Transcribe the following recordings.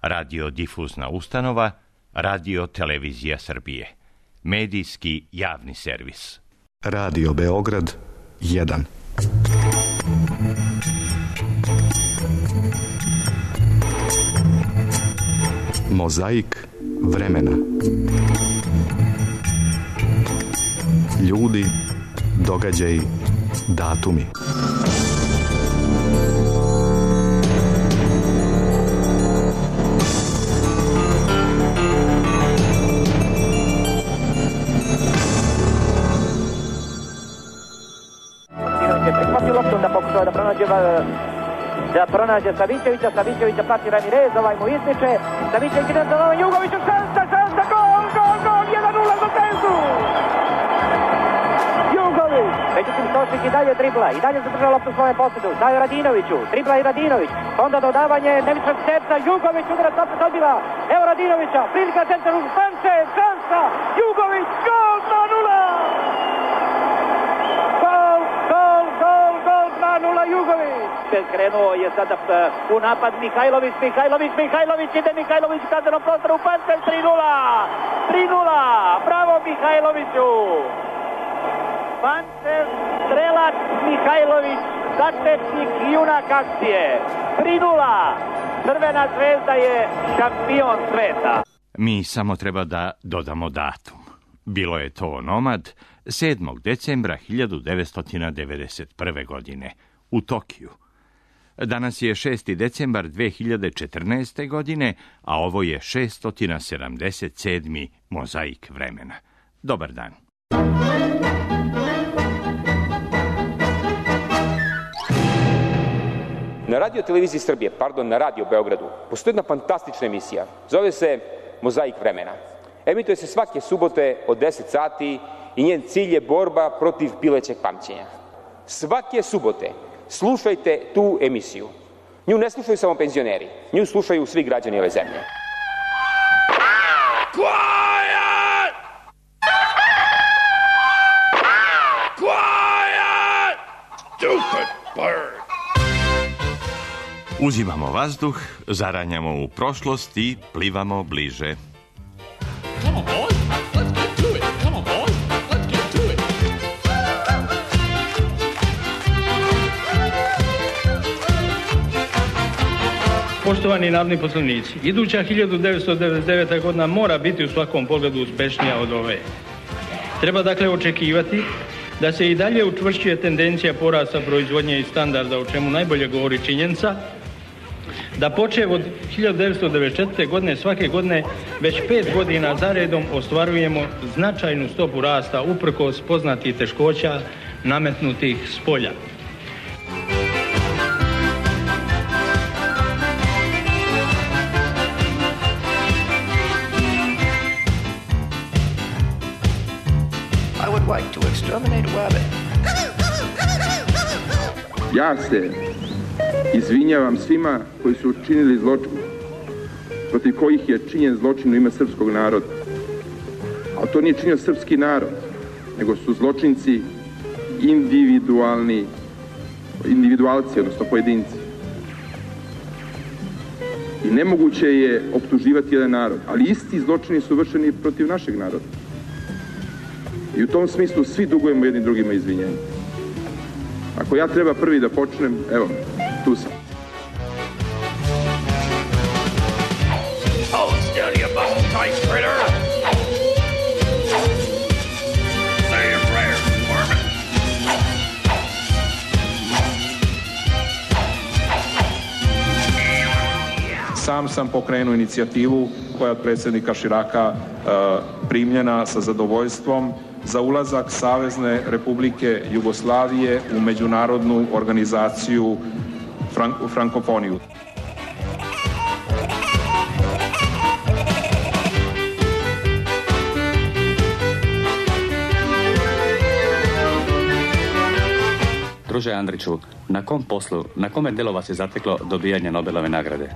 radiodifuzna ustanova, Radio Televizija Srbije. Medijski javni servis. Radio Beograd 1. Mozaik vremena. Ljudi, događaji, datumi. Prihvati loptu da pokušava da pronađe Savićevića, Savićevića prati Ramirez, ovaj mu ističe, Savićević ide za Novan Jugoviću, šansa, gol, 1-0 za Zvezdu! Jugović, međutim Stošić i dalje dribla, i dalje zadržava loptu svoje posjedu, daje Radinoviću, dribla i Radinović, onda dodavanje Nevićeg Sterca, Jugović udarac opet odbiva, evo Radinovića, prilika centar u Stanče, šansa, Jugović, gol, 2-0! Gol, 2-0 Jugović. Krenuo je sada u napad Mihajlović, ide Mihajlović u kaznenom prostoru, Pančev 3-0, bravo Mihajloviću. Pančev, strelac Mihajlović, začetnik i junak akcije, 3-0, Crvena zvezda je šampion sveta. Mi samo treba da dodamo datum. Bilo je to onomad 7. decembra 1991. godine u Tokiju. Danas je 6. decembar 2014. godine, a ovo je 677. Mozaik vremena. Dobar dan. Na Radio Televiziji Srbije, na Radio Beogradu, postoji jedna fantastična emisija. Zove se Mozaik vremena. Emituje se svake subote od 10 sati i njen cilj je borba protiv pilećeg pamćenja. Svake subote slušajte tu emisiju. Nju ne slušaju samo penzioneri, nju slušaju svi građani ove zemlje. Quiet! Quiet! Stupid bird! Uzimamo vazduh, zaranjamo u prošlost i plivamo bliže. Come on, boys. Let's get to it. Come on, boys. Let's get to it. Poštovani narodni poslanici, iduća 1999. godina mora biti u svakom pogledu uspešnija od ove. Treba dakle očekivati da se i dalje učvršćuje tendencija porasta proizvodnje i standarda, o čemu najbolje govori činjenica da počev od 1994. godine svake godine već 5 godina zaredom ostvarujemo značajnu stopu rasta uprkos poznatih teškoća nametnutih s polja. I would like to exterminate a rabbit. Ja se izvinjavam svima koji su učinili zločin, protiv kojih je činjen zločin u ime srpskog naroda. A to nije činio srpski narod, nego su zločinci individualci, odnosno pojedinci. I nemoguće je optuživati jedan narod, ali isti zločini su vršeni protiv našeg naroda. I u tom smislu svi dugujemo jednim drugima izvinjenje. Ako ja treba prvi da počnem, evo, tu sam. Hold still, you bone tight critter. Say a prayer, Mormon. Sam sam pokrenuo inicijativu koja je od predsjednika Širaka primljena sa zadovoljstvom za ulazak Savezne Republike Jugoslavije u međunarodnu organizaciju Frankofoniju. Druže Andriću, na kom poslu, na kome delu vas je zateklo dobijanje Nobelove nagrade?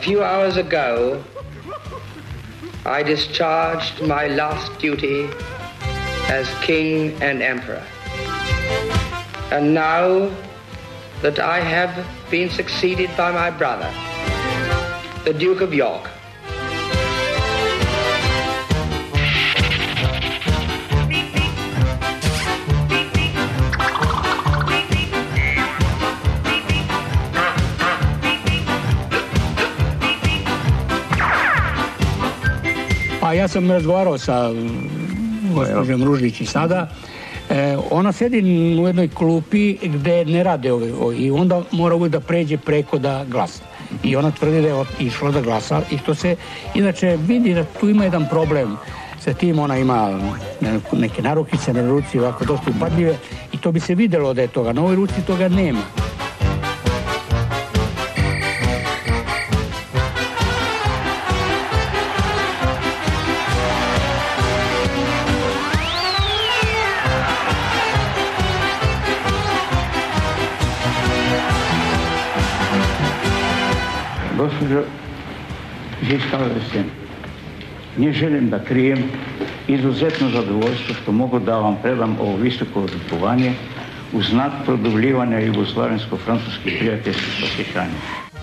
few hours ago, I discharged my last duty as king and emperor. And now that I have been succeeded by my brother, the Duke of York, Pa ja sam razgovarao sa gospođom Ružić i sada. Ona sedi u jednoj klupi gde ne rade i onda mora uvijek da pređe preko da glasa. I ona tvrdi da je išla da glasa i to se inače vidi da tu ima jedan problem sa tim. Ona ima neke narukice na ruci, ovako dosta upadljive i to bi se videlo da je toga. Na ovoj ruci toga nema. Gospođo Žiskalice, ne želim da krijem izuzetno zadovoljstvo što mogu da vam predam ovo visoko odlikovanje u znak produbljivanja jugoslavensko-francuskih prijateljskih osjećanja.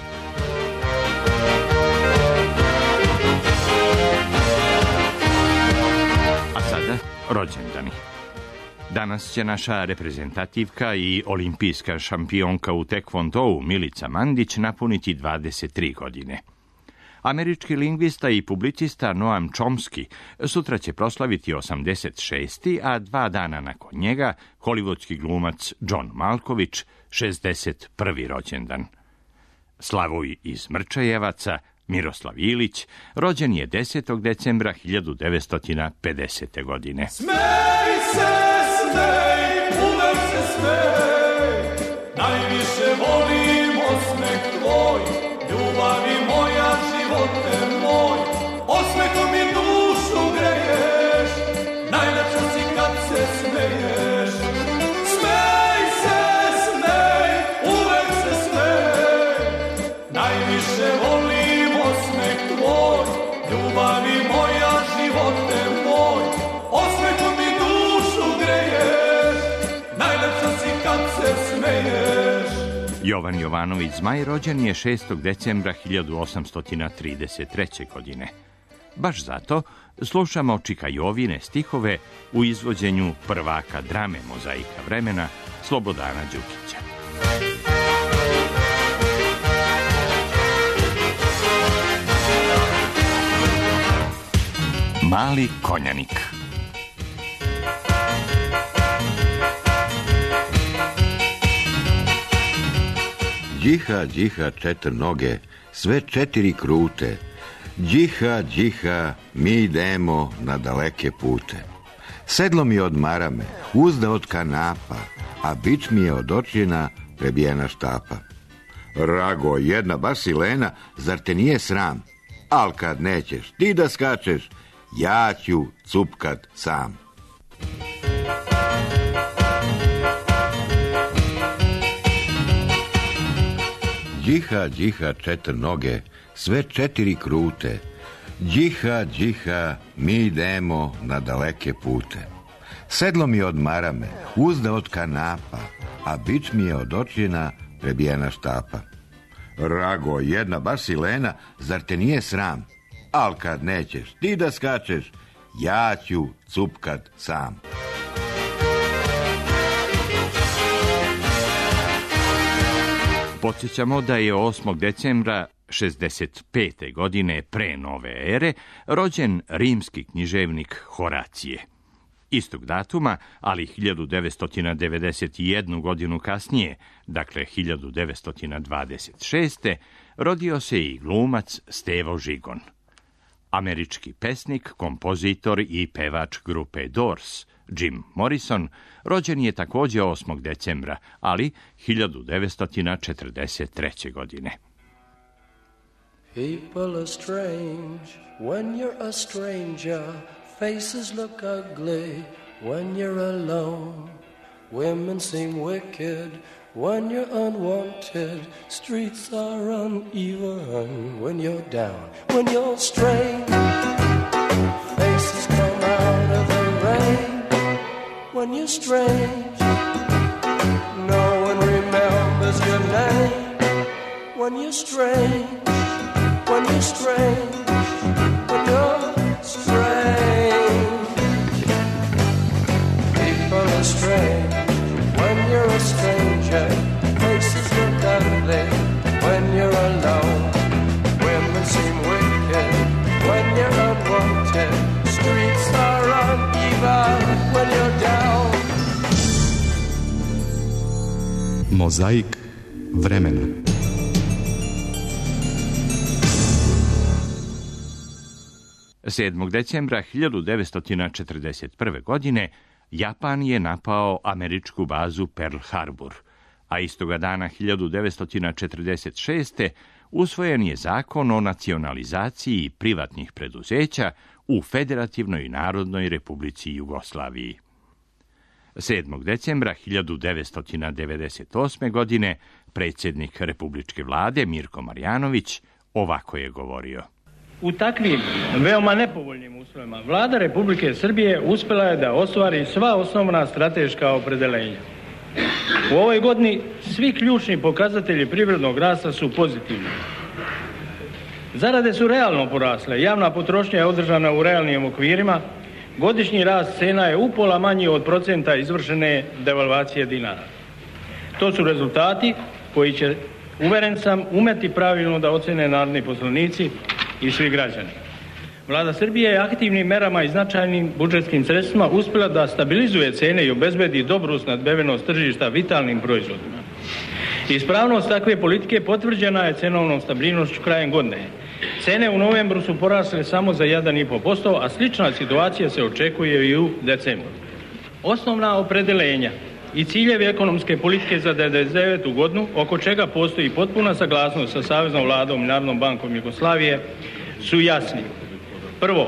A sada rođendani. Danas će naša reprezentativka i olimpijska šampionka u tekvondou Milica Mandić napuniti 23 godine. Američki lingvista i publicista Noam Chomsky sutra će proslaviti 86. a 2 dana nakon njega hollywoodski glumac John Malkovich 61. rođendan. Slavoj iz Mrčajevaca Miroslav Ilić rođen je 10. decembra 1950. godine. Smej se, uvek se smej, najviše volim osmeh tvoj, ljubavi moja, živote moj, osmehom mi dušu greješ, najlepša si kad se smeješ. Smej se, uvek se smej, najviše volim osmeh tvoj, ljubavi moja, živote moj, osmehom mi dušu greješ, najlepša si kad se smeješ. Jovan Jovanović Zmaj rođen je 6. decembra 1833. godine. Baš zato slušamo Čika Jovine stihove u izvođenju prvaka drame Mozaika vremena Slobodana Đukića. Mali konjanik. Điha, điha, četiri noge, sve 4 krute. Điha, điha, mi idemo na daleke pute. Sedlo mi od marame, uzda od kanapa, a bič mi je od očina prebijena štapa. Rago, jedna basilena, zar te nije sram? Al kad nećeš ti da skačeš, ja ću cupkat sam. Điha, điha, 4 noge, sve 4 krute. Điha, điha, mi idemo na daleke pute. Sedlo mi od marame, uzda od kanapa, a bič mi je od očina prebijena štapa. Rago, jedna basilena, zar te nije sram? Al kad nećeš ti da skačeš, ja ću cupkat sam. Podsjećamo da je 8. decembra 65. godine pre nove ere rođen rimski književnik Horacije. Istog datuma, ali 1991 godinu kasnije, dakle 1926. rodio se i glumac Stevo Žigon. Američki pesnik, kompozitor i pevač grupe Doors, Jim Morrison, rođen je također 8. decembra, ali 1943. godine. People are strange when you're a stranger. Faces look ugly when you're alone. Women seem wicked when you're unwanted. Streets are uneven when you're down. When you're strange, faces come out of the rain. When you're strange, no one remembers your name. When you're strange, when you're strange, when you're strange. People are strange when you're a stranger. Faces look ugly when you're alone. Women seem wicked when you're unwanted. Streets are uneven when you're down. Mozaik vremena. Decembra 1941. godine Japan je napao američku bazu Pearl Harbor, a istoga dana 1946. usvojen je zakon o nacionalizaciji privatnih preduzeća u Federativnoj Narodnoj Republici Jugoslaviji. 7. decembra 1998. godine predsjednik Republičke vlade Mirko Marjanović ovako je govorio. U takvim veoma nepovoljnim uslovima Vlada Republike Srbije uspjela je da ostvari sva osnovna strateška opredeljenja. U ovoj godini svi ključni pokazatelji privrednog rasta su pozitivni. Zarade su realno porasle, javna potrošnja je održana u realnim okvirima, godišnji rast cena je upola manji od procenta izvršene devalvacije dinara. To su rezultati koji će, uveren sam, umeti pravilno da ocene narodni poslanici i svi građani. Vlada Srbije je aktivnim merama i značajnim budžetskim sredstvima uspjela da stabilizuje cene i obezbedi dobru snadbevenost tržišta vitalnim proizvodima. Ispravnost takve politike potvrđena je cenovnom stabilnošću krajem godine. Cene u novembru su porasle samo za 1,5%, a slična situacija se očekuje i u decembru. Osnovna opredeljenja i ciljevi ekonomske politike za 1999. godinu, oko čega postoji potpuna saglasnost sa Saveznom vladom i Narodnom bankom Jugoslavije, su jasni. Prvo,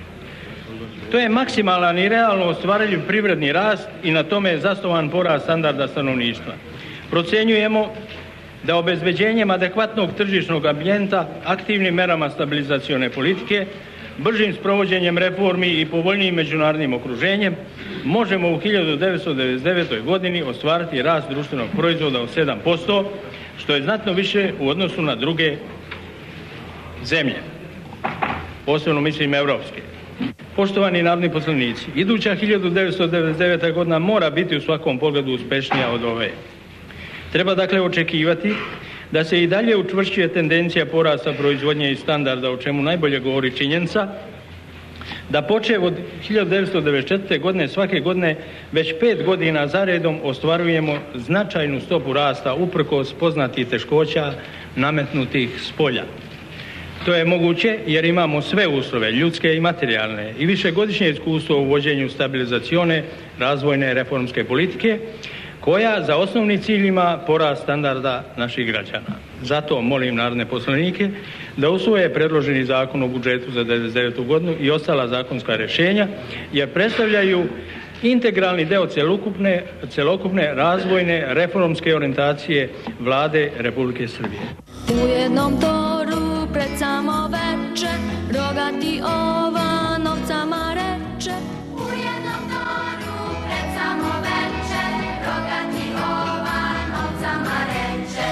to je maksimalan i realno ostvariv privredni rast i na tome je zasnovan porast standarda stanovništva. Procjenjujemo da obezbeđenjem adekvatnog tržišnog ambijenta, aktivnim merama stabilizacione politike, bržim sprovođenjem reformi i povoljnijim međunarodnim okruženjem možemo u 1999. godini ostvariti rast društvenog proizvoda od 7%, što je znatno više u odnosu na druge zemlje, posebno mislim evropske. Poštovani narodni poslanici, iduća 1999. godina mora biti u svakom pogledu uspješnija od ove. Treba dakle očekivati da se i dalje učvršćuje tendencija porasta proizvodnje i standarda, o čemu najbolje govori činjenica da počev od 1994. godine svake godine već 5 godina zaredom ostvarujemo značajnu stopu rasta uprkos poznatih teškoća nametnutih s polja. To je moguće jer imamo sve uslove, ljudske i materijalne, i višegodišnje iskustvo u vođenju stabilizacione, razvojne, reformske politike, koja za osnovni cilj ima porast standarda naših građana. Zato molim narodne poslanike da usvoje predloženi zakon o budžetu za 1999. godinu i ostala zakonska rješenja, jer predstavljaju integralni deo celokupne razvojne reformske orijentacije Vlade Republike Srbije. U jednom toru pred samo veče rogati ova novcama reče. U jednom toru pred samo veče rogati ova novcama reče.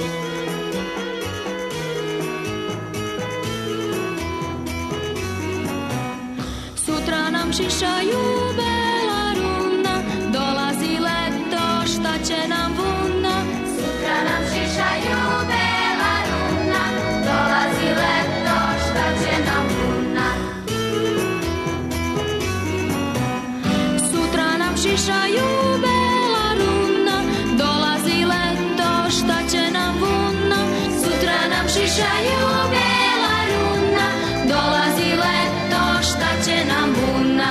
Sutra nam šišaju bela runa, dolazi leto, šta će nam vuna? Sutra nam šišaju bela runa, dolazi leto, šta će nam vuna? Sutra nam šišaju bela runa, dolazi leto, šta će nam vuna? Sutra nam šišaju bela runa, dolazi leto, šta će nam vuna?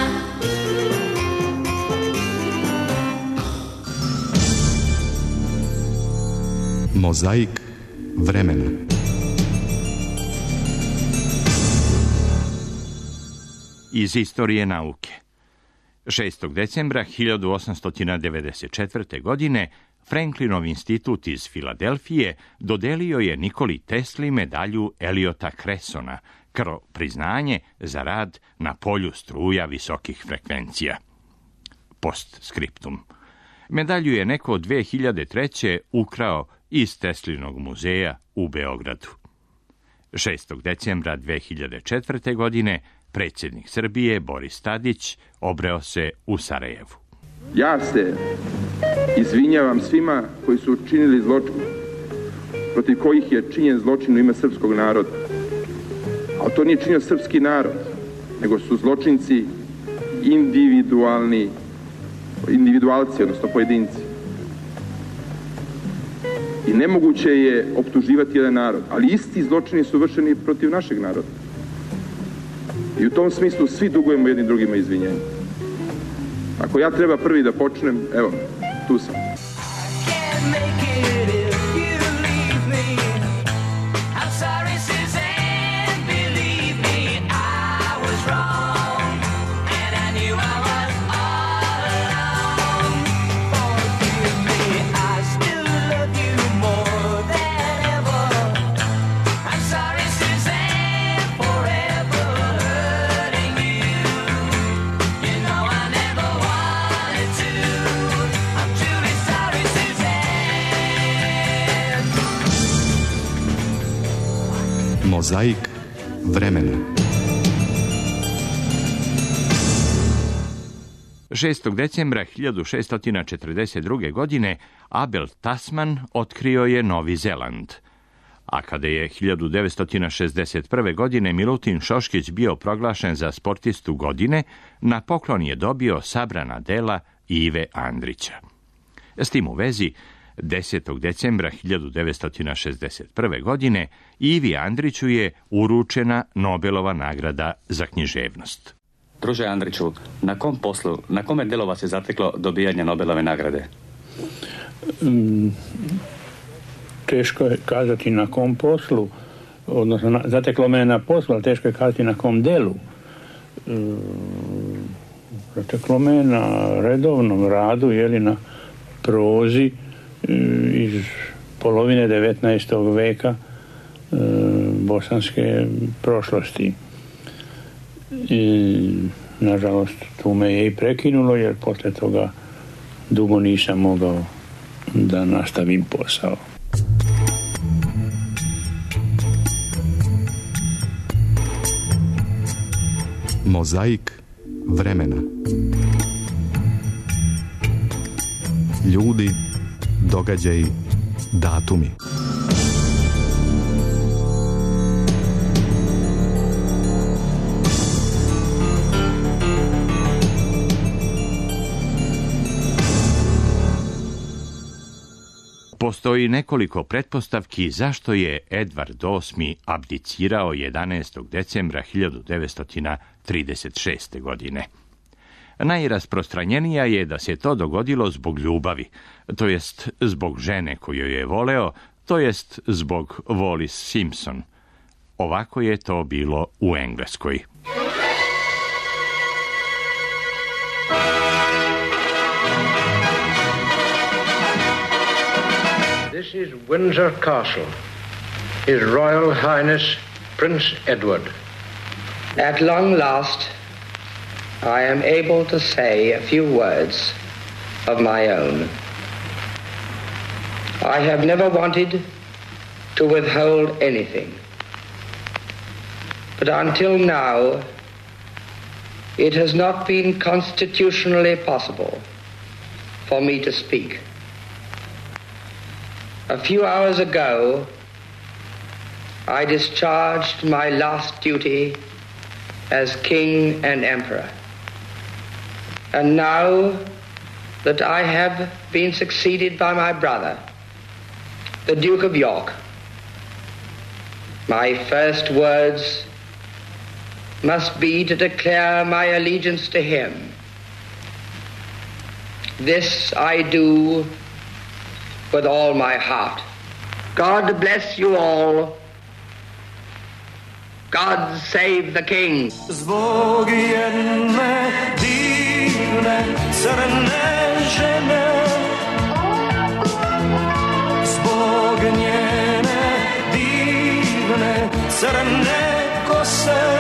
Mozaik vremena. Iz istorije nauke. 6. decembra 1894. godine Franklinov institut iz Filadelfije dodelio je Nikoli Tesli medalju Eliota Cressona kao priznanje za rad na polju struja visokih frekvencija. Postscriptum. Medalju je neko 2003. ukrao iz Teslinog muzeja u Beogradu. 6. decembra 2004. godine predsjednik Srbije Boris Tadić obreo se u Sarajevu. Ja se izvinjavam svima koji su učinili zločin, protiv kojih je činjen zločin u ime srpskog naroda. Ali to nije činio srpski narod, nego su zločinci individualci, odnosno pojedinci. I nemoguće je optuživati jedan narod, ali isti zločini su vršeni protiv našeg naroda. I u tom smislu svi dugujemo jednim drugima izvinjenje. Ako ja treba prvi da počnem, evo, tu sam. Mozaik vremena. 6. decembra 1642. godine Abel Tasman otkrio je Novi Zeland. A kada je 1961. godine Milutin Šoškić bio proglašen za sportistu godine, na poklon je dobio sabrana dela Ive Andrića. S tim u vezi, 10. decembra 1961. godine Ivi Andriću je uručena Nobelova nagrada za književnost. Druže Andriću, na kom poslu, na kome delu vas je zateklo dobijanje Nobelove nagrade? Teško je kazati na kom poslu, odnosno zateklo me na poslu, ali teško je kazati na kom delu. Zateklo me na redovnom radu, na prozi iz polovine 19. veka bosanske prošlosti. I, nažalost, tu me je i prekinulo, jer posle toga dugo nisam mogao da nastavim posao. Mozaik vremena. Ljudi, događaji, datumi. Postoji nekoliko pretpostavki zašto je Edvard VIII abdicirao 11. decembra 1936. godine. Najrasprostranjenija je da se to dogodilo zbog ljubavi, to jest zbog žene koju je voleo, to jest zbog Wallis Simpson. Ovako je to bilo u Engleskoj. This is Windsor Castle, His Royal Highness Prince Edward. At long last, I am able to say a few words of my own. I have never wanted to withhold anything, but until now, it has not been constitutionally possible for me to speak. A few hours ago, I discharged my last duty as King and Emperor. And now that I have been succeeded by my brother, the Duke of York, my first words must be to declare my allegiance to him. This I do with all my heart. God bless you all. God save the King. Zbog jedne divne divne crne žene, zbog njene divne crne kose,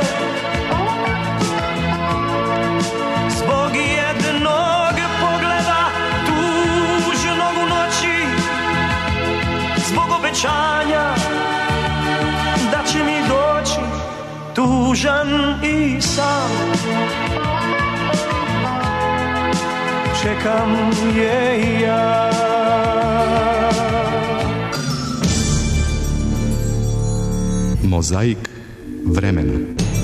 zbog jednog pogleda tužnog u noći, zbog obećanja da će mi doći tužan i sam, čekam je i ja. Mozaik vremena.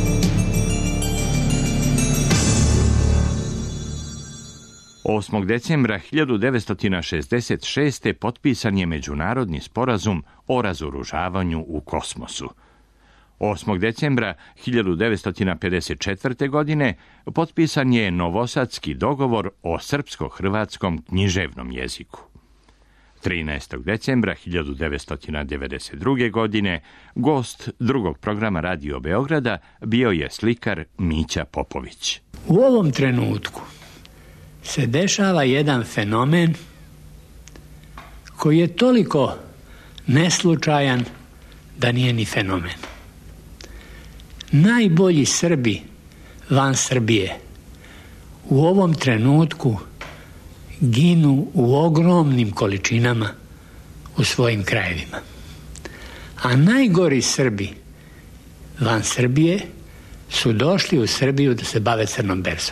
Osmog decembra 1966. potpisan je međunarodni sporazum o razoružavanju u kosmosu. 8. decembra 1954. godine potpisan je Novosadski dogovor o srpsko-hrvatskom književnom jeziku. 13. decembra 1992. godine gost drugog programa Radio Beograda bio je slikar Mića Popović. U ovom trenutku se dešava jedan fenomen koji je toliko neslučajan da nije ni fenomen. Najbolji Srbi van Srbije u ovom trenutku ginu u ogromnim količinama u svojim krajevima. A najgori Srbi van Srbije su došli u Srbiju da se bave crnom berzom.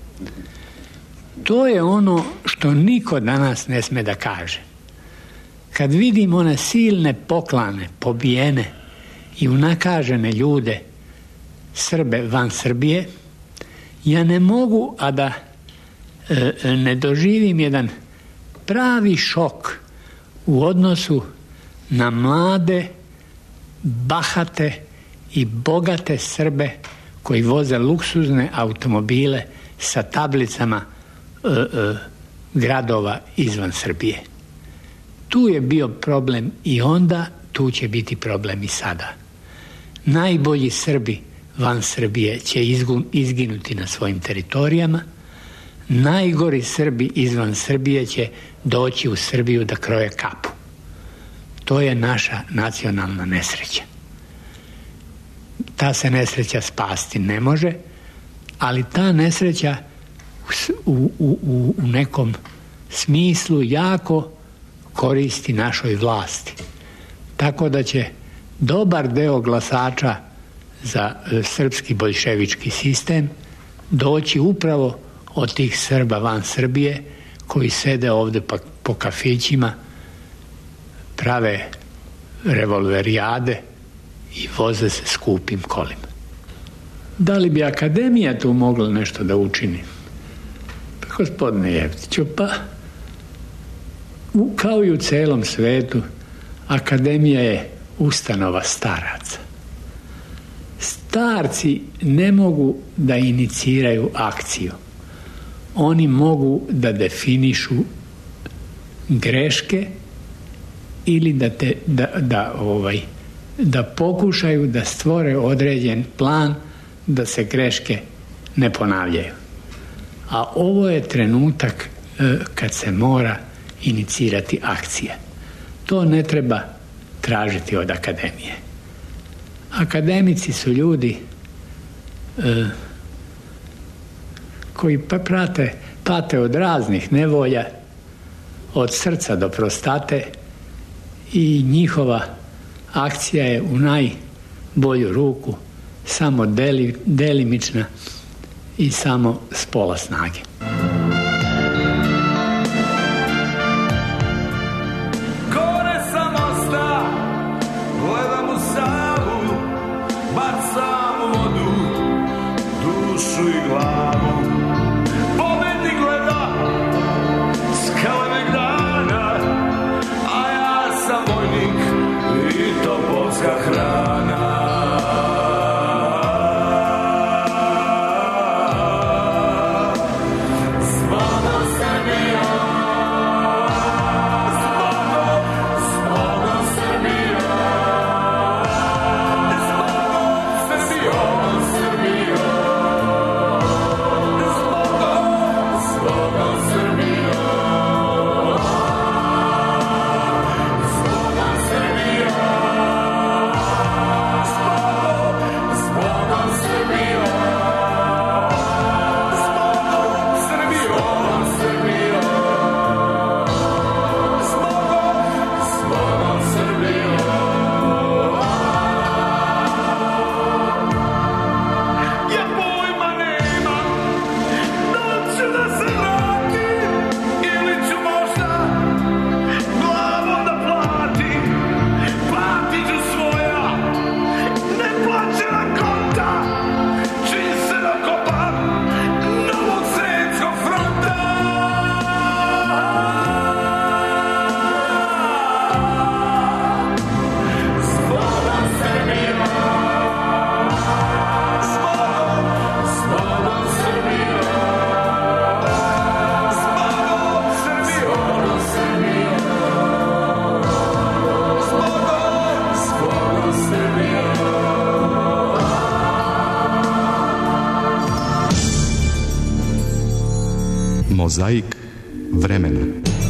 To je ono što niko danas ne sme da kaže. Kad vidim one silne poklane, pobijene i unakažene ljude, Srbe van Srbije, ja ne mogu a da ne doživim jedan pravi šok u odnosu na mlade, bahate i bogate Srbe koji voze luksuzne automobile sa tablicama gradova izvan Srbije. Tu je bio problem i onda, tu će biti problem i sada. Najbolji Srbi van Srbije će izginuti na svojim teritorijama, najgori Srbi izvan Srbije će doći u Srbiju da kroje kapu. To je naša nacionalna nesreća. Ta se nesreća spasti ne može, ali ta nesreća u nekom smislu jako koristi našoj vlasti. Tako da će dobar deo glasača za srpski boljševički sistem doći upravo od tih Srba van Srbije koji sede ovde po kafićima, prave revolverijade i voze se skupim kolima. Da li bi akademija tu mogla nešto da učini? Pa, gospodine Jevtiću, pa kao i u celom svetu, akademija je ustanova staraca. Starci ne mogu da iniciraju akciju. Oni mogu da definišu greške ili da pokušaju da stvore određen plan da se greške ne ponavljaju. A ovo je trenutak kad se mora inicirati akcija. To ne treba tražiti od akademije. Akademici su ljudi koji pate od raznih nevolja, od srca do prostate, i njihova akcija je u najbolju ruku samo delimična i samo s pola snage. Mozaik vremena.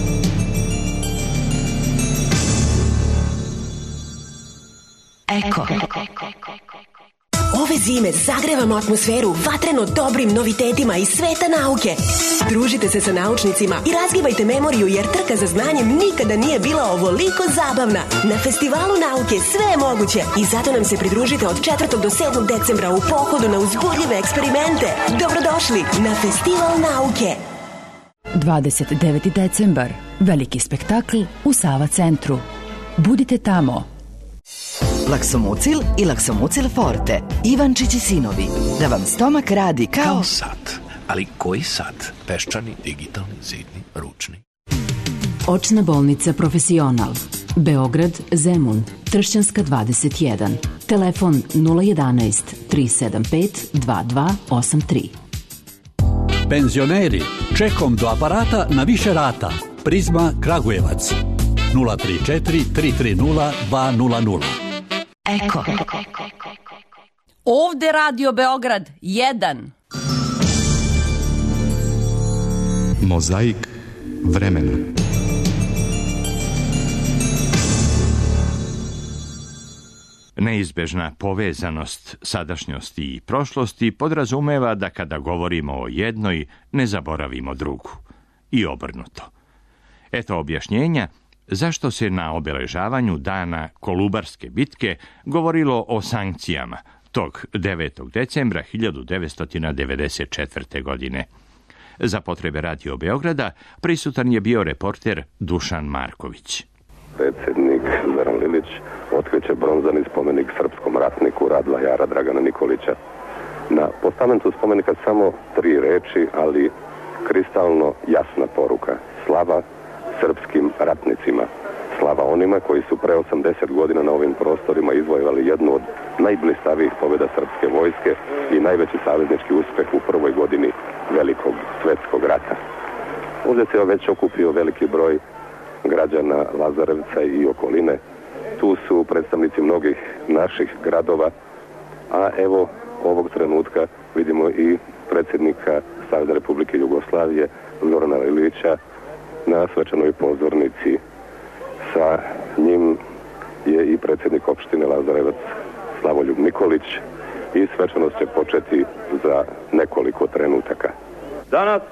Eko. Ove zime zagrevamo atmosferu vatreno dobrim novitetima iz sveta nauke. Družite se sa naučnicima i razgibajte memoriju jer trka za znanjem nikada nije bila ovoliko zabavna. Na Festivalu nauke sve je moguće i zato nam se pridružite od 4. do 7. decembra u pohodu na uzbudljive eksperimente. Dobrodošli na Festival nauke. 29. decembar. Veliki spektakl u Sava centru. Budite tamo. Laksomucil i Laksomucil Forte. Ivančić i sinovi. Da vam stomak radi kao sat. Ali koji sat? Peščani, digitalni, zidni, ručni. Očna bolnica Profesional. Beograd, Zemun. Tršćanska 21. Telefon 011 375 2283. Penzioneri, čekom do aparata na više rata. Prizma Kragujevac. 034 330 200. Eko. Ovde Radio Beograd 1. Mozaik vremena. Neizbežna povezanost sadašnjosti i prošlosti podrazumeva da kada govorimo o jednoj, ne zaboravimo drugu. I obrnuto. Eto objašnjenja zašto se na obeležavanju dana Kolubarske bitke govorilo o sankcijama tog 9. decembra 1994. godine. Za potrebe Radio Beograda prisutan je bio reporter Dušan Marković. Predsjednik Zoran Lilić otkriće bronzani spomenik srpskom ratniku Radla Jara Dragana Nikolića. Na postamentu spomenika samo 3 reči, ali kristalno jasna poruka. Slava srpskim ratnicima. Slava onima koji su pre 80 godina na ovim prostorima izvojevali jednu od najblistavijih pobjeda srpske vojske i najveći saveznički uspeh u prvoj godini Velikog svetskog rata. Ovdje se već okupio veliki broj građana Lazarevca i okoline. Tu su predstavnici mnogih naših gradova, a evo ovog trenutka vidimo i predsjednika Savezne Republike Jugoslavije Zorana Lilića na svečanoj pozornici. Sa njim je i predsjednik opštine Lazarevac Slavoljub Nikolić i svečanost će početi za nekoliko trenutaka. Danas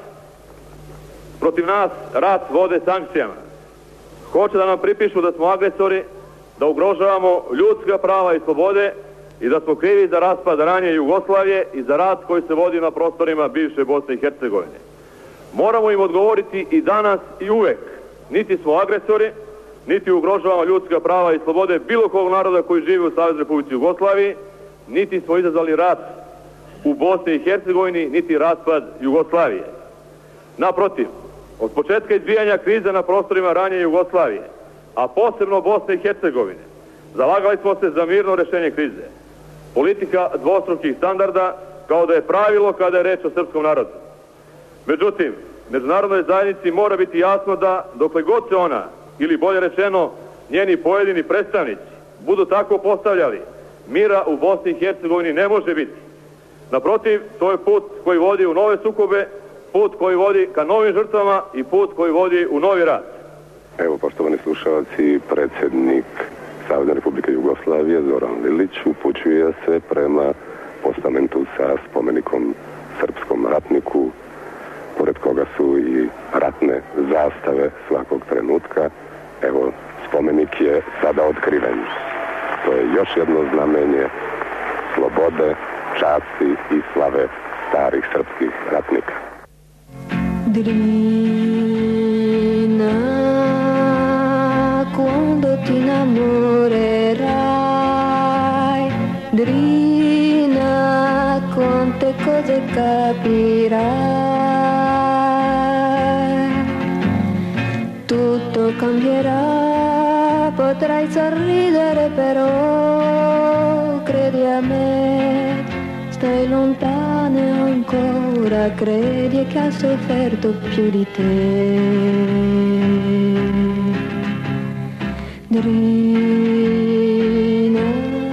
protiv nas rat vode sankcijama. Hoće da nam pripišu da smo agresori, da ugrožavamo ljudska prava i slobode i da smo krivi za raspad ranije Jugoslavije i za rat koji se vodi na prostorima bivše Bosne i Hercegovine. Moramo im odgovoriti i danas i uvek. Niti smo agresori, niti ugrožavamo ljudska prava i slobode bilo kog naroda koji živi u Saveznoj Republici Jugoslaviji, niti smo izazvali rat u Bosni i Hercegovini, niti raspad Jugoslavije. Naprotiv, od početka izbijanja krize na prostorima ranije Jugoslavije, a posebno Bosne i Hercegovine, zalagali smo se za mirno rešenje krize. Politika dvostrukih standarda kao da je pravilo kada je reč o srpskom narodu. Međutim, međunarodnoj zajednici mora biti jasno da dokle god se ona, ili bolje rečeno njeni pojedini predstavnici, budu tako postavljali, mira u Bosni i Hercegovini ne može biti. Naprotiv, to je put koji vodi u nove sukobe, put koji vodi ka novim žrtvama i put koji vodi u novi rat. Evo, poštovani slušalci, predsjednik Savezne Republike Jugoslavije Zoran Lilić upućuje se prema postamentu sa spomenikom srpskom ratniku, pored koga su i ratne zastave svakog trenutka. Evo, spomenik je sada otkriven. To je još jedno znamenje slobode, časti i slave starih srpskih ratnika. Drina, quando ti innamorerai, Drina, quante cose capirai. Tutto cambierà, potrai sorridere però, credi a me, stai lontane ancora, credi che ha sofferto più di te. Drina,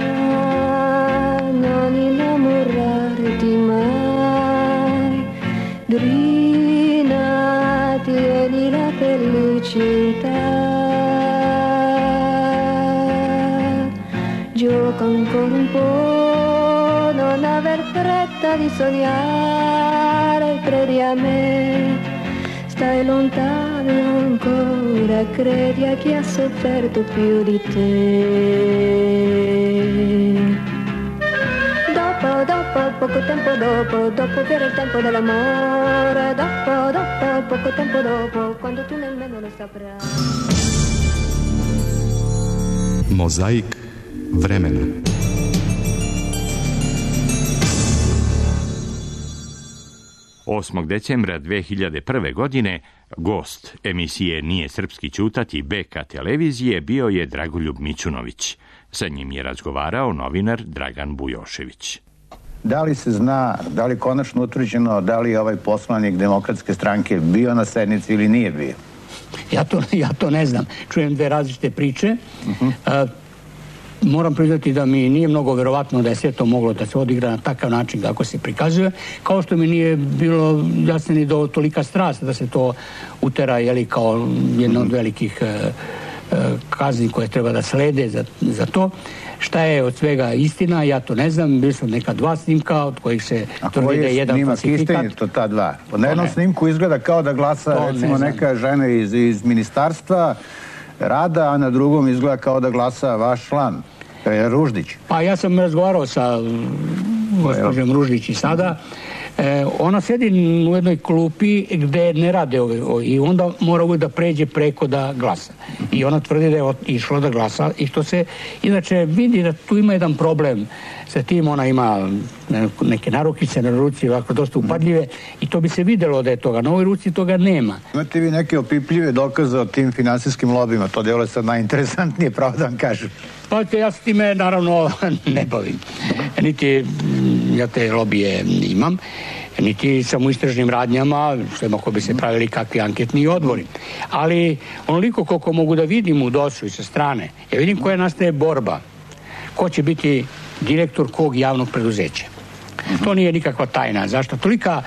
non innamorarti mai, Drina, un po' non aver fretta di sognare, credi a me, stai lontano ancora, credi a chi ha sofferto più di te. Dopo, poco tempo dopo che era il tempo dell'amore, dopo, poco tempo dopo, quando tu nemmeno lo saprai. Mozaik vremena. Osmog decembra 2001. godine gost emisije Nije srpski ćutat i BK televizije bio je Dragoljub Mićunović. Sa njim je razgovarao novinar Dragan Bujošević. Da li se zna, da li konačno utvrđeno, da li je ovaj poslanik Demokratske stranke bio na sednici ili nije bio? Ja to ne znam. Čujem dve različite priče. Moram priznati da mi nije mnogo verovatno da je sve to moglo da se odigra na takav način kako se prikazuje, kao što mi nije bilo jasno ni do tolika strast da se to utera kao jedna od velikih kazni koje treba da slede za to. Šta je od svega istina, ja to ne znam. Bili su neka dva snimka od kojih se tvrdi da je jedan falsifikat. A koji je snimak ta dva? Na jednom snimku izgleda kao da glasa recimo neka žena iz ministarstva rada, a na drugom izgleda kao da glasa vaš član, Ruždić. Pa ja sam razgovarao sa gospođom Ruždić i sada. Ona sedi u jednoj klupi gde ne rade i onda mora uvijek da pređe preko da glasa. I ona tvrdi da je išlo da glasa i što se inače vidi da tu ima jedan problem sa tim, ona ima neke narukice na ruci, ovako dosta upadljive i to bi se videlo da je toga. Na ovoj ruci toga nema. Imate vi neke opipljive dokaze o tim finansijskim lobima? To delo je sad najinteresantnije, pravo da vam kažem. Pa ja s time naravno ne bavim. Niti ja te lobije imam, niti sam u istražnim radnjama, što ako bi se pravili kakvi anketni odbori. Ali onoliko koliko mogu da vidim u DOS-u i sa strane, ja vidim koja nastaje borba. Ko će biti direktor kog javnog preduzeća. To nije nikakva tajna. Zašto? Tolika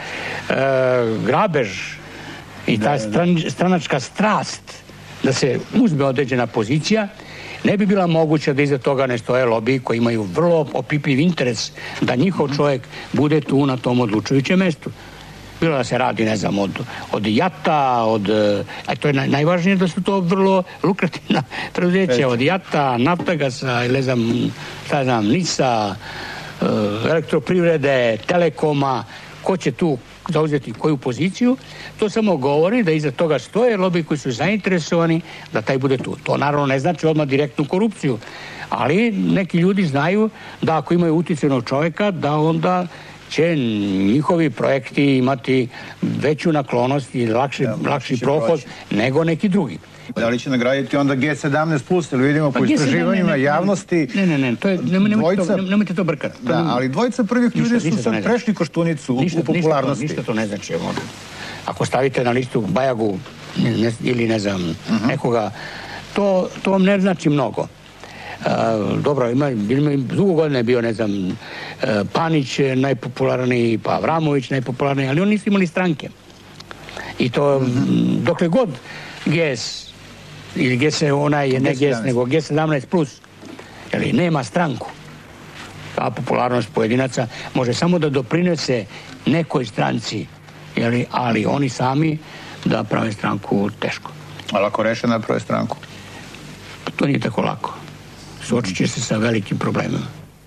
grabež i ta stranačka strast da se uzme određena pozicija, ne bi bila moguća da iza toga ne stoje lobiji koji imaju vrlo opipljiv interes da njihov čovjek bude tu na tom odlučujućem mestu. Bilo da se radi, ne znam, od JAT-a, a to je najvažnije da su to vrlo lukrativna preduzeća, od JAT-a, Naftagasa, ne znam, NIS-a, Elektroprivrede, Telekoma, ko će tu zauzeti koju poziciju, to samo govori da iza toga stoje lobiji koji su zainteresovani da taj bude tu. To naravno ne znači odmah direktnu korupciju, ali neki ljudi znaju da ako imaju utjecajnog čovjeka, da onda će njihovi projekti imati veću naklonost i lakši prohod nego neki drugi. Da li će nagraditi onda G17+, ili vidimo po istraživanjima javnosti... Ne, nemojte to brkati. Da, ali dvojica prvih ljudi su sad prešli Koštunicu u popularnosti. Ništa to ne znači. Ako stavite na listu Bajagu ili ne znam, nekoga, to vam ne znači mnogo. Dobro, dugo godine je bio, ne znam, Panić najpopularniji, pa Avramović najpopularniji, ali oni nisu imali stranke. I to, dokle god GS ili GS, onaj je ne GS, nego G17+, jer nema stranku. Ta popularnost pojedinaca može samo da doprinese nekoj stranci, ali oni sami da prave stranku teško. Ali ako reše naprave stranku? To nije tako lako. Suočit će se sa velikim problemima.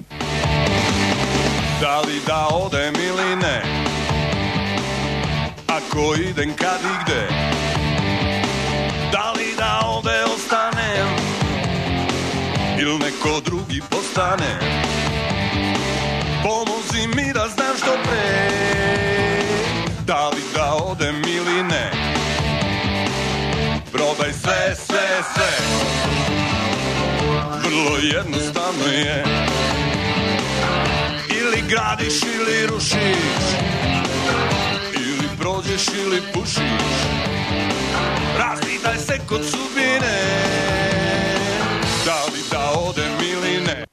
Da li da odem ili ne? Ako idem kad i gde? Da li da ovde ostanem? Ili neko drugi postane? Pomozi mi da znam što pre. Da li da odem ili ne? Prodaj sve, sve, sve. Vrlo jednostavno je. Ili gradiš ili rušiš, ili prođeš ili pušiš. Raspitaj se kod sudbine. Da li da odem ili ne?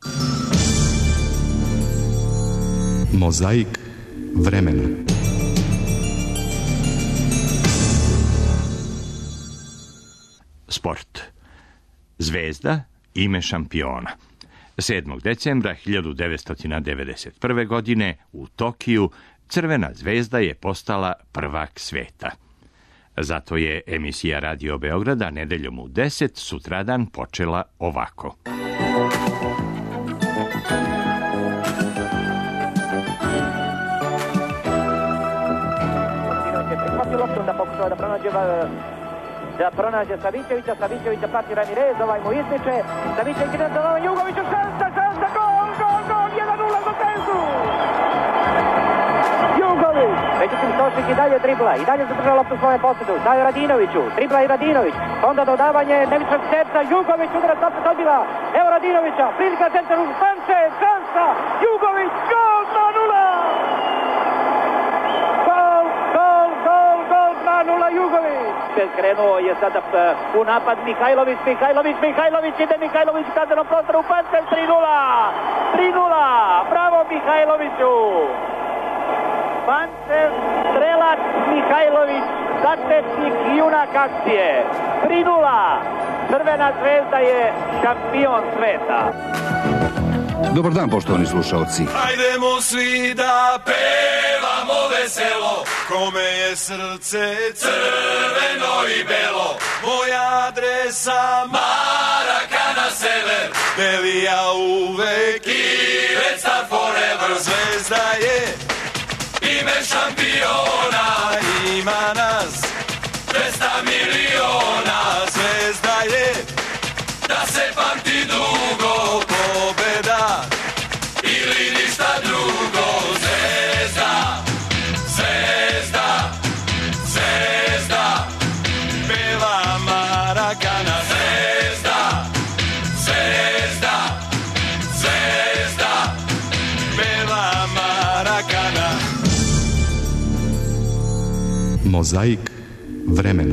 Mozaik vremena. Sport. Zvezda, ime šampiona. 7. decembra 1991. godine u Tokiju Crvena zvezda je postala prvak sveta. Zato je emisija Radio Beograda nedeljom u 10 sutradan počela ovako. Da pronađe Savićevića, Savićevića prati Ramirez, ovaj mu izmiče, Savićević ide za ovaj Jugoviću, šansa, gol, 1-0 za Zvezdu! Jugović, međutim Stošić i dalje dribla, i dalje zadržava loptu svoje posjedu, daje Radinoviću, dribla i Radinović, onda dodavanje Nevićeg Sterca, Jugović udarac opet odbila, evo Radinovića, prilika centar u Stanče, šansa, Jugović, gol, 2-0! Jugović. Krenuo je sada u napad Mihajlović ide Mihajlović u kaznenom prostoru, Pančev 3-0, bravo Mihajloviću. Pančev, strelac Mihajlović, začetnik i junak akcije, 3-0, Crvena zvezda je šampion sveta. Dobar dan, poštovani slušalci. Hajdemo svi da pevamo veselo, kome je srce crveno i belo. Moja adresa Marakana sever, Belija uvek i Red Star forever. Zvezda je ime šampiona, ima nas 200 miliona. Zvezda je da se pamti dugo, pobeda ili ništa drugo. Zvezda, zvezda, zvezda, peva Marakana. Zvezda, zvezda, zvezda, peva Marakana. Mozaik vremena.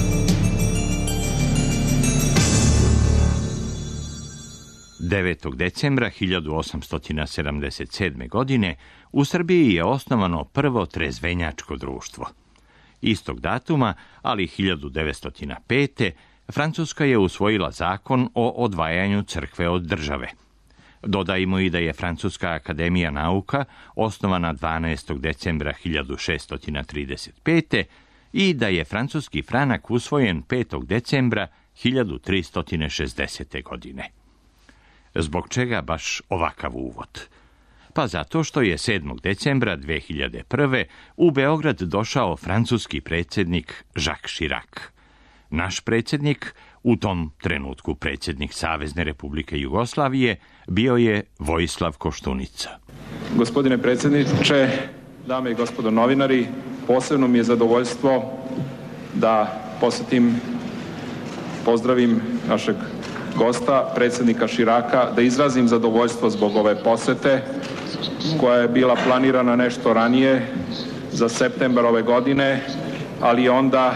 Devetog decembra 1877. godine u Srbiji je osnovano prvo trezvenjačko društvo. Istog datuma, ali 1905. Francuska je usvojila zakon o odvajanju crkve od države. Dodajmo i da je Francuska akademija nauka osnovana 12. decembra 1635. i da je francuski franak usvojen 5. decembra 1360. godine. Zbog čega baš ovakav uvod? Pa zato što je 7. decembra 2001. u Beograd došao francuski predsjednik Jacques Chirac. Naš predsjednik, u tom trenutku predsjednik Savezne Republike Jugoslavije, bio je Vojislav Koštunica. Gospodine predsjedniče, dame i gospodo novinari, posebno mi je zadovoljstvo da pozdravim našeg gosta, predsjednika Širaka, da izrazim zadovoljstvo zbog ove posete koja je bila planirana nešto ranije za septembar ove godine, ali onda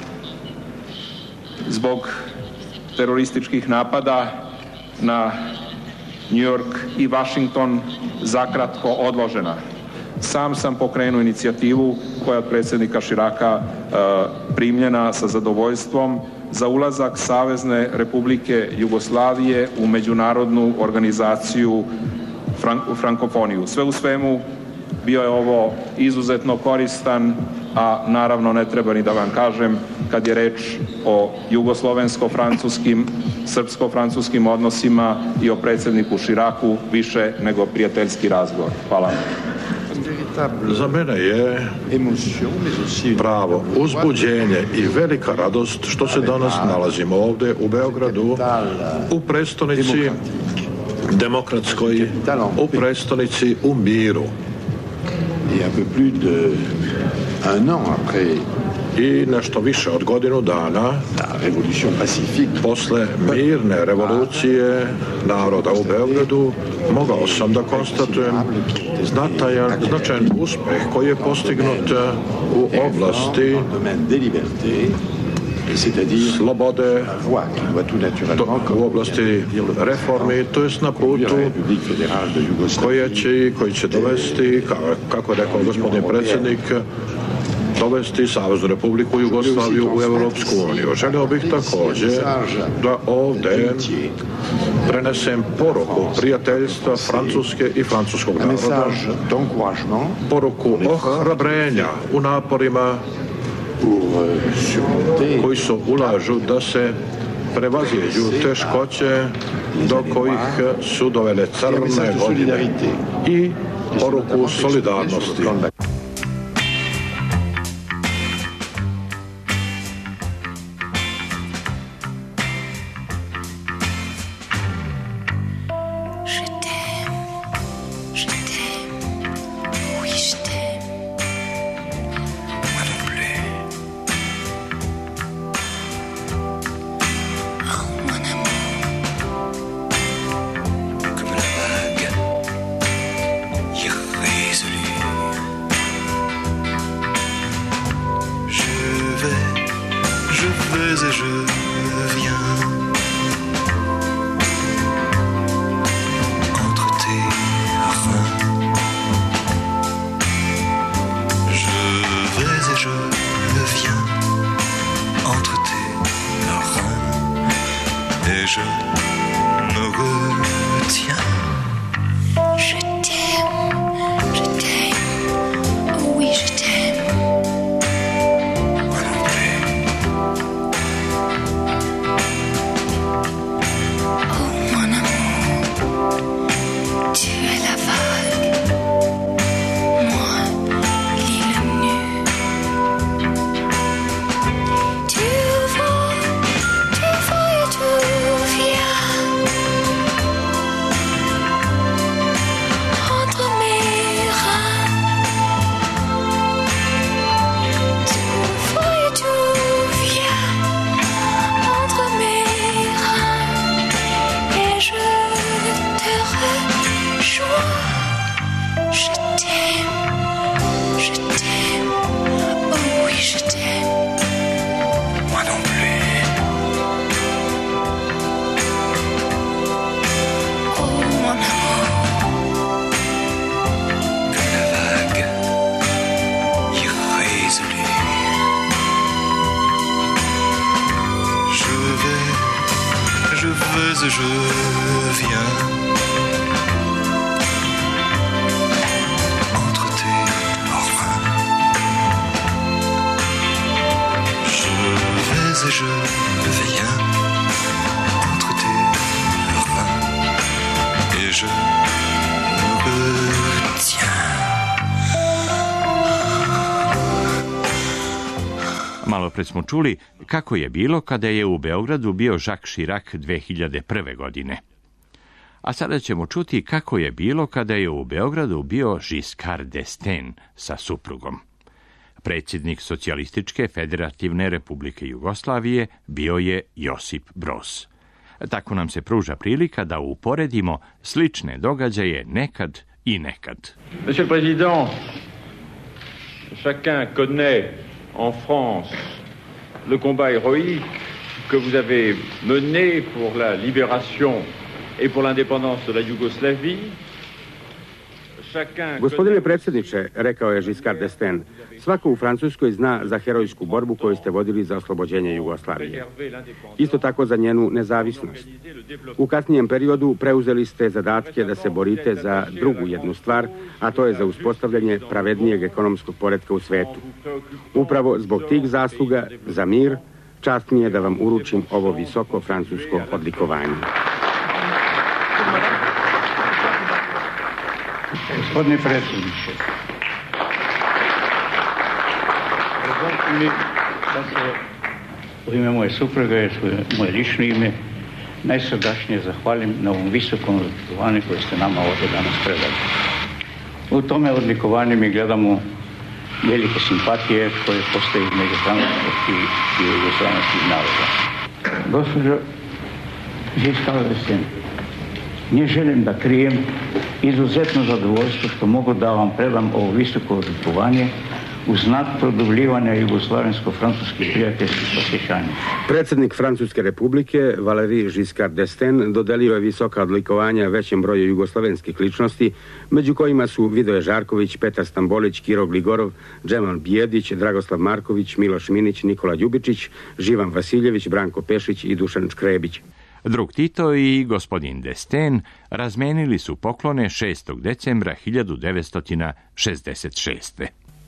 zbog terorističkih napada na New York i Washington zakratko odložena. Sam sam pokrenuo inicijativu koja je od predsjednika Širaka primljena sa zadovoljstvom za ulazak Savezne Republike Jugoslavije u međunarodnu organizaciju frankofoniju. Sve u svemu bio je ovo izuzetno koristan, a naravno ne treba ni da vam kažem kad je reč o jugoslovensko-francuskim, srpsko-francuskim odnosima i o predsjedniku Širaku više nego prijateljski razgovor. Hvala. Za mene je pravo uzbuđenje i velika radost što se danas nalazimo ovdje u Beogradu, u prestonici demokratskoj, u prestonici u miru. I nešto više od godinu dana posle mirne revolucije naroda u Beogradu mogao sam da konstatujem značajan uspeh koji je postignut u oblasti slobode, u oblasti reformi, to jest na putu koji će dovesti, kako je rekao gospodin predsjednik, dovesti Saveznu Republiku Jugoslaviju u Europsku uniju. Želeo bih također da ovdje prenesem poruku prijateljstva Francuske i francuskog naroda, poruku ohrabrenja u naporima koji su ulažu da se prevaziđu teškoće do kojih su dovele crne godine i poruku solidarnosti. Malopred smo čuli kako je bilo kada je u Beogradu bio Jacques Chirac 2001. godine. A sada ćemo čuti kako je bilo kada je u Beogradu bio Giscard d'Estaing sa suprugom. Predsjednik Socijalističke federativne republike Jugoslavije bio je Josip Broz. Tako nam se pruža prilika da uporedimo slične događaje nekad i nekad. Monsieur le Président, chacun connaît en France le combat héroïque que vous avez mené pour la libération et pour l'indépendance de la Yougoslavie. Gospodine predsjedniče, rekao je Giscard d'Estaing, svako u Francuskoj zna za herojsku borbu koju ste vodili za oslobođenje Jugoslavije. Isto tako za njenu nezavisnost. U kasnijem periodu preuzeli ste zadatke da se borite za drugu jednu stvar, a to je za uspostavljanje pravednijeg ekonomskog poretka u svetu. Upravo zbog tih zasluga za mir, čast mi je da vam uručim ovo visoko francusko odlikovanje. Gospodine predsjedniče, dozvolite mi da se u ime moje supruge, moje lično ime, najsrdačnije zahvalim na ovom visokom odlikovanju koje ste nama ovdje danas predali. U tome odlikovanju mi gledamo velike simpatije koje postoje između francuskih i jugoslavenskih naroda. Gospođo Giscard d'Estaing, ne želim da krijem izuzetno zadovoljstvo što mogu da vam predam ovo visoko odlikovanje u znak produbljivanja jugoslavensko-francuskih prijateljskih osjećanja. Predsjednik Francuske republike, Valéry Giscard d'Estaing, dodelio je visoka odlikovanja većem broju jugoslavenskih ličnosti, među kojima su Vidoje Žarković, Petar Stambolić, Kiro Gligorov, Džemal Bijedić, Dragoslav Marković, Miloš Minić, Nikola Ljubičić, Živan Vasiljević, Branko Pešić i Dušan Škrebić. Drug Tito i gospodin Desten razmenili su poklone 6. decembra 1966.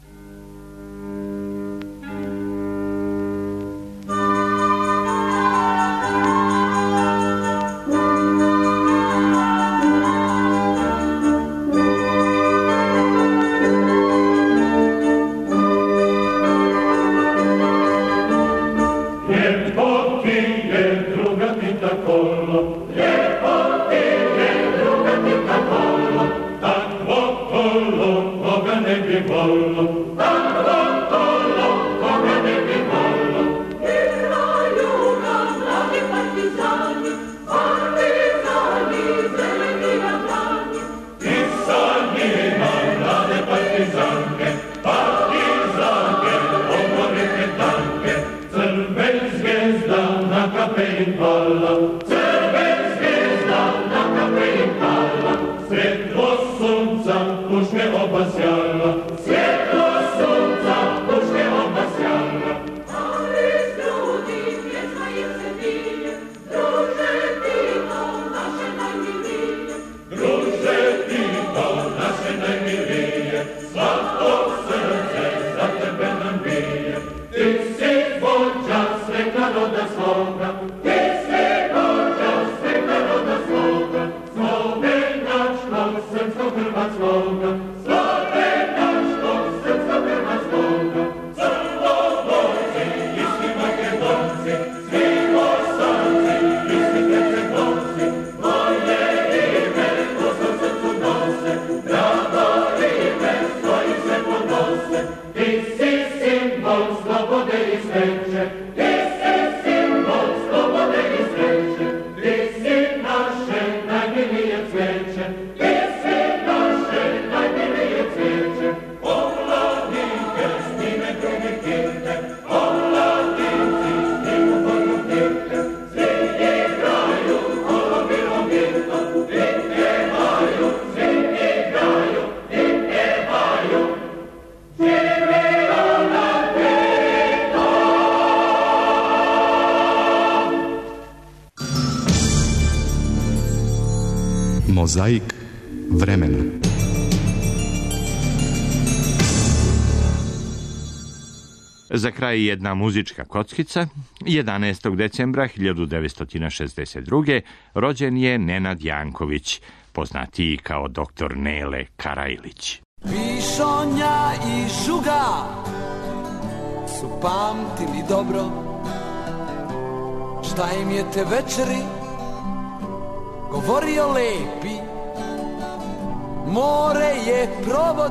Mozaik vremena. Za kraj jedna muzička kockica. 11. decembra 1962. rođen je Nenad Janković, poznatiji kao dr. Nele Karajlić. Pišonja i žuga su pamtili dobro, šta im je te večeri govorio lepi. More je provod,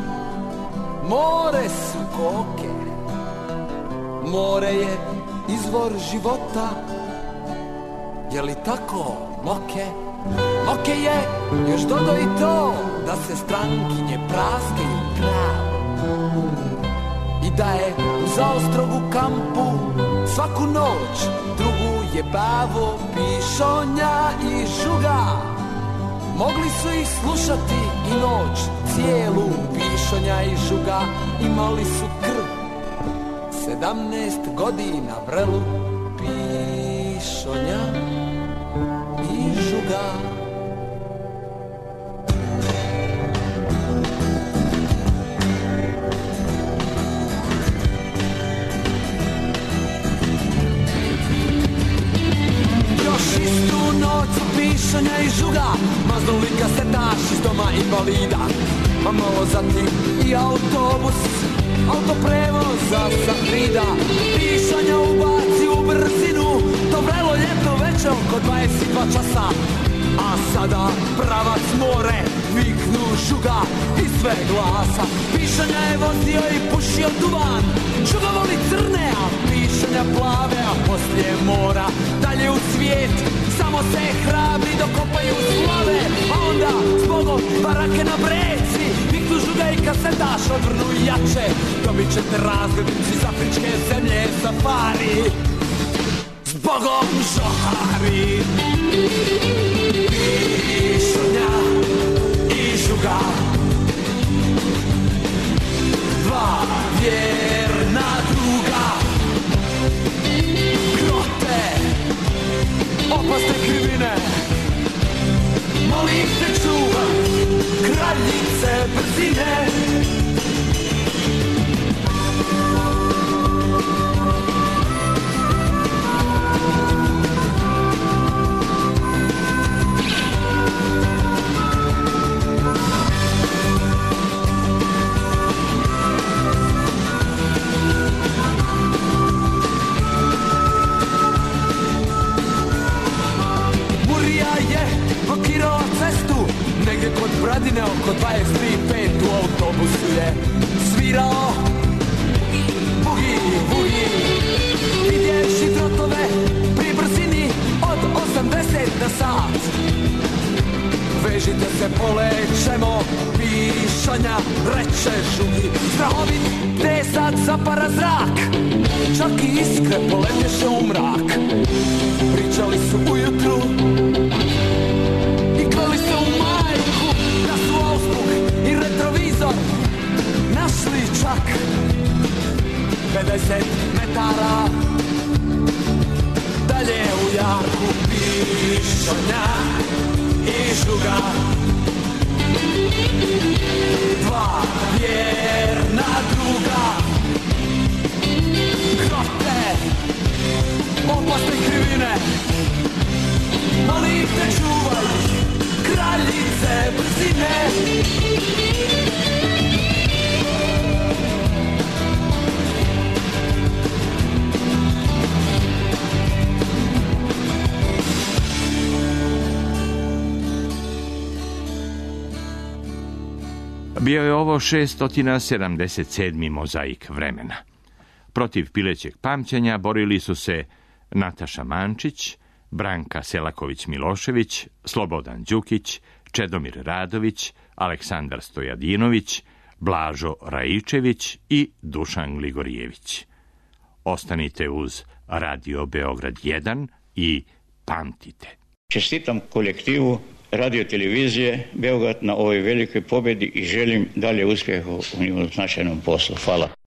more su koke, more je izvor života, je li tako, moke? Moke je, još dodo i to, da se strankinje praskaju pravo i da je u zaostrogu kampu svaku noć drugu jebavo. Pišonja i žuga mogli su ih slušati i noć cijelu. Pišonja i žuga imali su krv, 17 godina vrelu. Pišonja i žuga. Istu noć su pišonja i žuga maznuli kasetaš iz doma invalida, a malo zatim i autobus, autoprevoza sa Frida. Pišonja ubaci u brzinu, to vrelo ljeto već oko 22 časa, a sada pravac more, viknu žuga i sve glasa. Pišonja je vozio i pušio duvan, žuga voli crne, a pišonja plave, a poslije mora dalje u svijet. Samo se hrabri dokopaju slave, a onda zbogom barake na breci, viknu žuga i kasetaš odvrnu jače. Dobit ćete razglednici iz afričke zemlje safari, zbogom žohari. Pišonja i žuga, dva vjerna druga, grote opasne kraljice brzine. Negdje kod Bradine oko 23.5 u autobusu je svirao bugi, bugi. Vidjevši drotove pri brzini od 80 na sat. Vežite se, polećemo, pišanja, reče žugi. Strahovit tesac zapara zrak, čak i iskre poletješe u mrak. Pričali su ujutru i klali se u majku, da su auspuh i retrovizor našli čak 50 metara dalje u jarku. Pišanja i žuga, dva vjerna druga, grote, opasne krivine, molim te čuvaj kraljice brzine. Bio je ovo 677. mozaik vremena. Protiv pilećeg pamćenja borili su se Nataša Mančić, Branka Selaković-Milošević, Slobodan Đukić, Čedomir Radović, Aleksandar Stojadinović, Blažo Raičević i Dušan Gligorijević. Ostanite uz Radio Beograd 1 i pamtite. Čestitam kolektivu radio-televizije Beograd na ovoj velikoj pobjedi i želim dalje uspjeha u njenom značajnom poslu. Hvala.